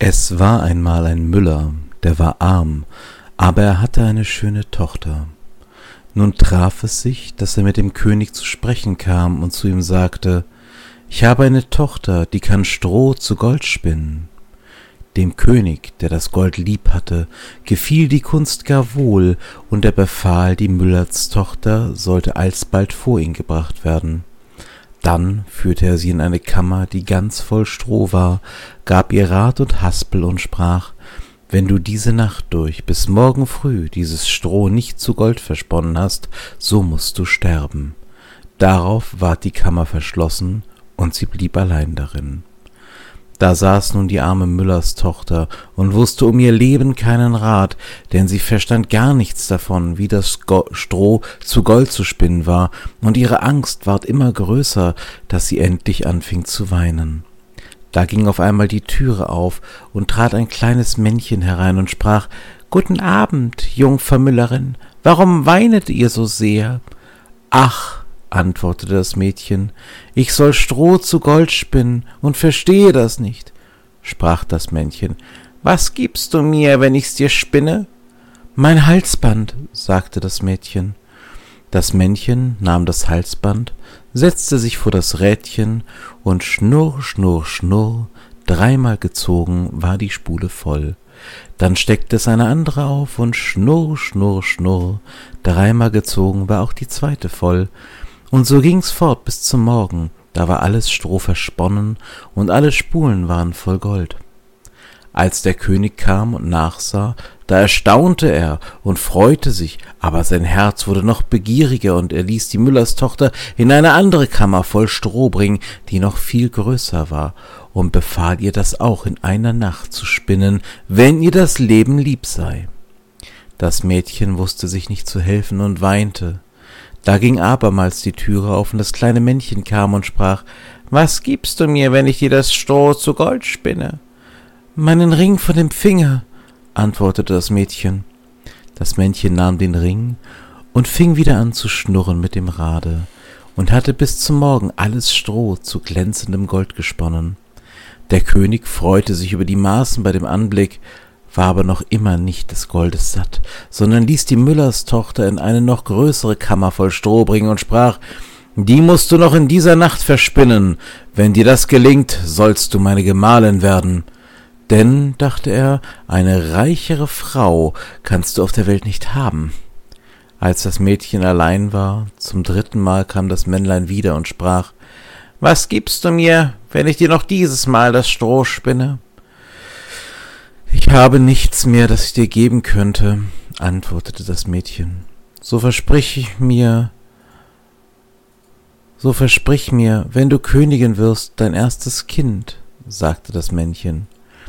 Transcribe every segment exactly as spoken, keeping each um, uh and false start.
Es war einmal ein Müller, der war arm, aber er hatte eine schöne Tochter. Nun traf es sich, dass er mit dem König zu sprechen kam und zu ihm sagte: »Ich habe eine Tochter, die kann Stroh zu Gold spinnen.« Dem König, der das Gold lieb hatte, gefiel die Kunst gar wohl, und er befahl, die Müllerstochter sollte alsbald vor ihn gebracht werden. Dann führte er sie in eine Kammer, die ganz voll Stroh war, gab ihr Rat und Haspel und sprach: »Wenn du diese Nacht durch bis morgen früh dieses Stroh nicht zu Gold versponnen hast, so musst du sterben.« Darauf ward die Kammer verschlossen, und sie blieb allein darin. Da saß nun die arme Müllerstochter und wusste um ihr Leben keinen Rat, denn sie verstand gar nichts davon, wie das Go- Stroh zu Gold zu spinnen war, und ihre Angst ward immer größer, dass sie endlich anfing zu weinen. Da ging auf einmal die Türe auf, und trat ein kleines Männchen herein und sprach: »Guten Abend, Jungfer Müllerin, warum weinet ihr so sehr?« »Ach«, antwortete das Mädchen, »ich soll Stroh zu Gold spinnen und verstehe das nicht.« Sprach das Männchen: »Was gibst du mir, wenn ich's dir spinne?« »Mein Halsband«, sagte das Mädchen. Das Männchen nahm das Halsband, setzte sich vor das Rädchen, und schnurr, schnurr, schnurr, dreimal gezogen war die Spule voll. Dann steckte es eine andere auf, und schnurr, schnurr, schnurr, dreimal gezogen war auch die zweite voll. Und so ging's fort bis zum Morgen, da war alles Stroh versponnen, und alle Spulen waren voll Gold. Als der König kam und nachsah, da erstaunte er und freute sich, aber sein Herz wurde noch begieriger, und er ließ die Müllerstochter in eine andere Kammer voll Stroh bringen, die noch viel größer war, und befahl ihr, das auch in einer Nacht zu spinnen, wenn ihr das Leben lieb sei. Das Mädchen wusste sich nicht zu helfen und weinte. Da ging abermals die Türe auf, und das kleine Männchen kam und sprach: »Was gibst du mir, wenn ich dir das Stroh zu Gold spinne?« »Meinen Ring von dem Finger«, antwortete das Mädchen. Das Männchen nahm den Ring und fing wieder an zu schnurren mit dem Rade und hatte bis zum Morgen alles Stroh zu glänzendem Gold gesponnen. Der König freute sich über die Maßen bei dem Anblick, war aber noch immer nicht des Goldes satt, sondern ließ die Müllerstochter in eine noch größere Kammer voll Stroh bringen und sprach: »Die musst du noch in dieser Nacht verspinnen. Wenn dir das gelingt, sollst du meine Gemahlin werden.« Denn, dachte er, eine reichere Frau kannst du auf der Welt nicht haben. Als das Mädchen allein war, zum dritten Mal kam das Männlein wieder und sprach: »Was gibst du mir, wenn ich dir noch dieses Mal das Stroh spinne?« »Ich habe nichts mehr, das ich dir geben könnte«, antwortete das Mädchen. »So versprich ich mir, so versprich mir, wenn du Königin wirst, dein erstes Kind«, sagte das Männchen.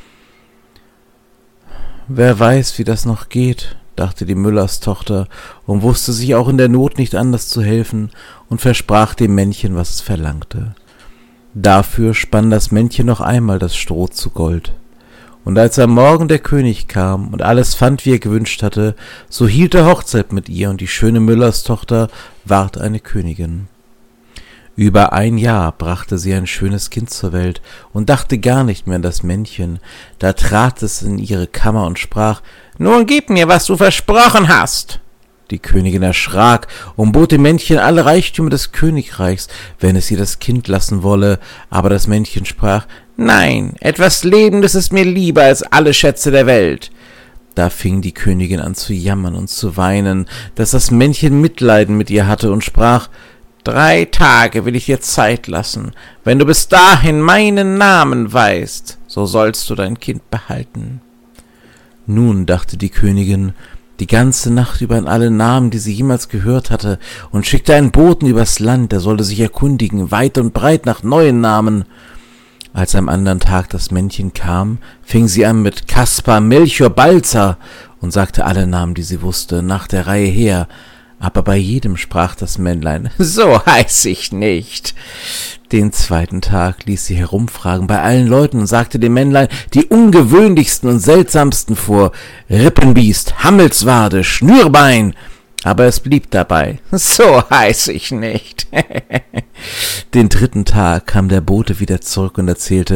»Wer weiß, wie das noch geht«, dachte die Müllerstochter und wusste sich auch in der Not nicht anders zu helfen und versprach dem Männchen, was es verlangte. Dafür spann das Männchen noch einmal das Stroh zu Gold. Und als am Morgen der König kam und alles fand, wie er gewünscht hatte, so hielt er Hochzeit mit ihr, und die schöne Müllerstochter ward eine Königin. Über ein Jahr brachte sie ein schönes Kind zur Welt und dachte gar nicht mehr an das Männchen. Da trat es in ihre Kammer und sprach: »Nun gib mir, was du versprochen hast.« Die Königin erschrak und bot dem Männchen alle Reichtümer des Königreichs, wenn es ihr das Kind lassen wolle, aber das Männchen sprach: »Nein, etwas Lebendes ist mir lieber als alle Schätze der Welt.« Da fing die Königin an zu jammern und zu weinen, dass das Männchen Mitleiden mit ihr hatte und sprach: »Drei Tage will ich dir Zeit lassen. Wenn du bis dahin meinen Namen weißt, so sollst du dein Kind behalten.« Nun dachte die Königin die ganze Nacht über an alle Namen, die sie jemals gehört hatte, und schickte einen Boten übers Land, der sollte sich erkundigen, weit und breit nach neuen Namen. Als am anderen Tag das Männchen kam, fing sie an mit Kaspar, Melchior, Balzer und sagte alle Namen, die sie wusste, nach der Reihe her. Aber bei jedem sprach das Männlein: »So heiß ich nicht.« Den zweiten Tag ließ sie herumfragen bei allen Leuten und sagte dem Männlein die ungewöhnlichsten und seltsamsten vor: Rippenbiest, Hammelswade, Schnürbein. Aber es blieb dabei: »So heiß ich nicht.« Den dritten Tag kam der Bote wieder zurück und erzählte: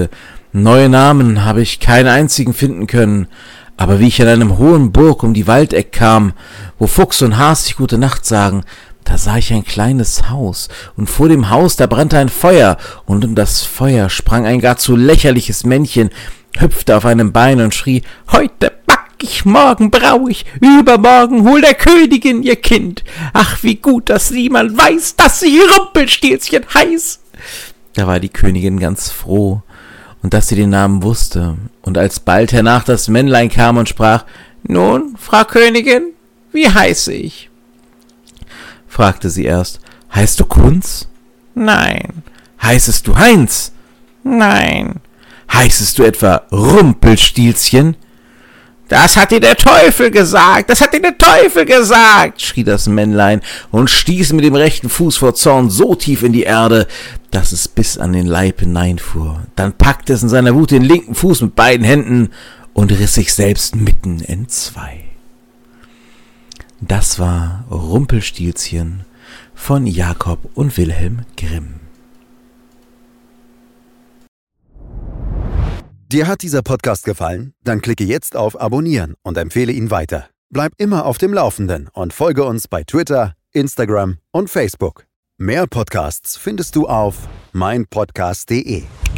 Neue Namen habe ich keinen einzigen finden können, aber wie ich an einem hohen Burg um die Waldeck kam, wo Fuchs und Has sich gute Nacht sagen, da sah ich ein kleines Haus, und vor dem Haus, da brannte ein Feuer, und um das Feuer sprang ein gar zu lächerliches Männchen, hüpfte auf einem Bein und schrie, heute back ich, morgen brau ich, übermorgen hol der Königin ihr Kind. Ach, wie gut, dass niemand weiß, dass sie Rumpelstilzchen heiß. Da war die Königin ganz froh, und dass sie den Namen wusste, und alsbald hernach das Männlein kam und sprach, nun, Frau Königin, wie heiße ich? Fragte sie erst, heißt du Kunz? Nein. Heißest du Heinz? Nein. Heißest du etwa Rumpelstilzchen? Das hat dir der Teufel gesagt, das hat dir der Teufel gesagt, schrie das Männlein und stieß mit dem rechten Fuß vor Zorn so tief in die Erde, dass es bis an den Leib hineinfuhr. Dann packte es in seiner Wut den linken Fuß mit beiden Händen und riss sich selbst mitten entzwei. Das war Rumpelstilzchen von Jakob und Wilhelm Grimm. Dir hat dieser Podcast gefallen? Dann klicke jetzt auf Abonnieren und empfehle ihn weiter. Bleib immer auf dem Laufenden und folge uns bei Twitter, Instagram und Facebook. Mehr Podcasts findest du auf mein podcast punkt de.